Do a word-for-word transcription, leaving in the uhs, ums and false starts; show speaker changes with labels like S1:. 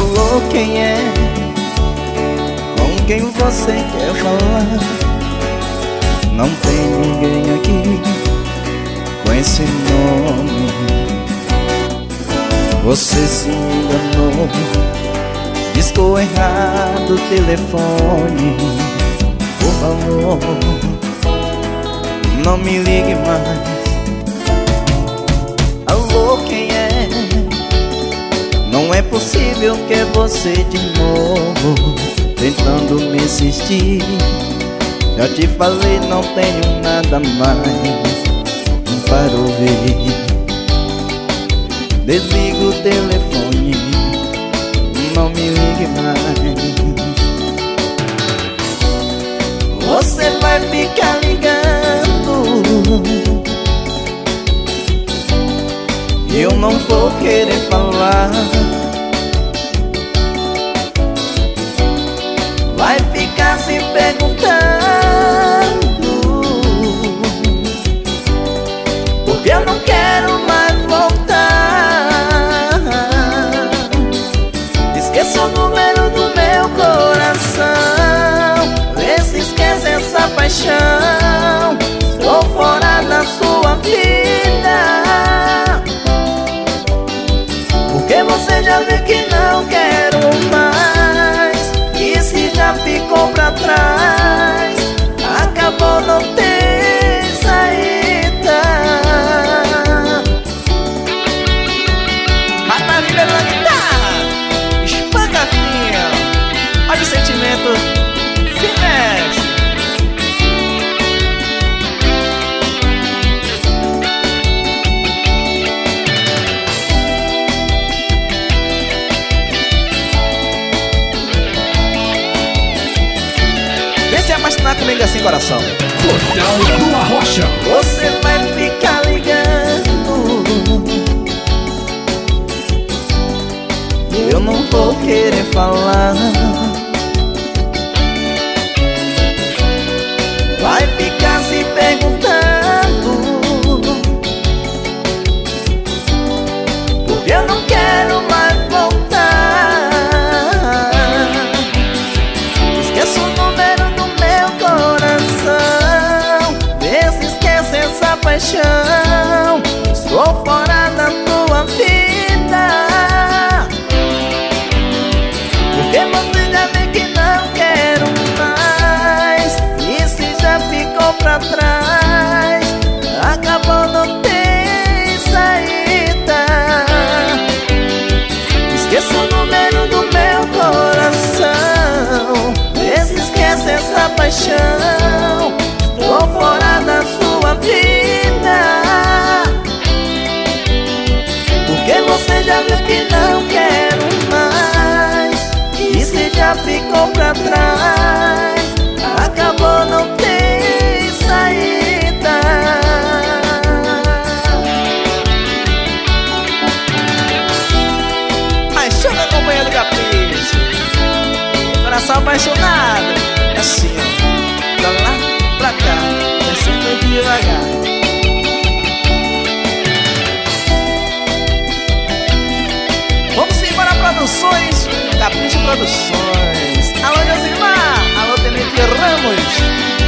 S1: Alô, quem é? Com quem você quer falar? Não tem ninguém aqui com esse nome. Você se enganou, discou errado o telefone. Por favor, não me ligue mais. Alô, quem é? Não é possível que é você de novo, tentando me insistir. Já te falei, não tenho nada mais para ouvir. Desliga o telefone, não me ligue mais. Você vai ficar ligando, eu não vou querer falar. Vai ficar se perguntando, porque eu não quero mais voltar. Esqueça o número do meu coração, vê se esquece essa paixão. Estou fora da sua vida, porque você já viu que não quero mais. E se já ficou pra trás, acabou, não tem saída. Mata a vida na guitarra, espanca a filha. Olha o sentimento, se mexe. Apaixonar comigo assim, coração.
S2: Cordel do Arrocha.
S1: Você vai ficar ligando, eu não vou querer falar. Vai ficar se perguntando, porque eu não quero mais voltar. Esqueça o número do meu coração, vê se esquece essa paixão. Estou fora da tua vida, porque você já vê que não quero mais. E se já ficou pra trás, acabou, não tem saída. Esqueça o número do meu coração, vê se esquece essa paixão. Estou fora da sua vida, porque você já viu que não quero mais. E se já ficou pra trás, acabou, não tem saída. Mas chama, companheiro do capricho, coração apaixonado. É assim, ó, pra lá, pra cá, descendo devagar. Vamos embora, Produções, Capricho Produções. Alô, Josimar, alô, Tenente Ramos.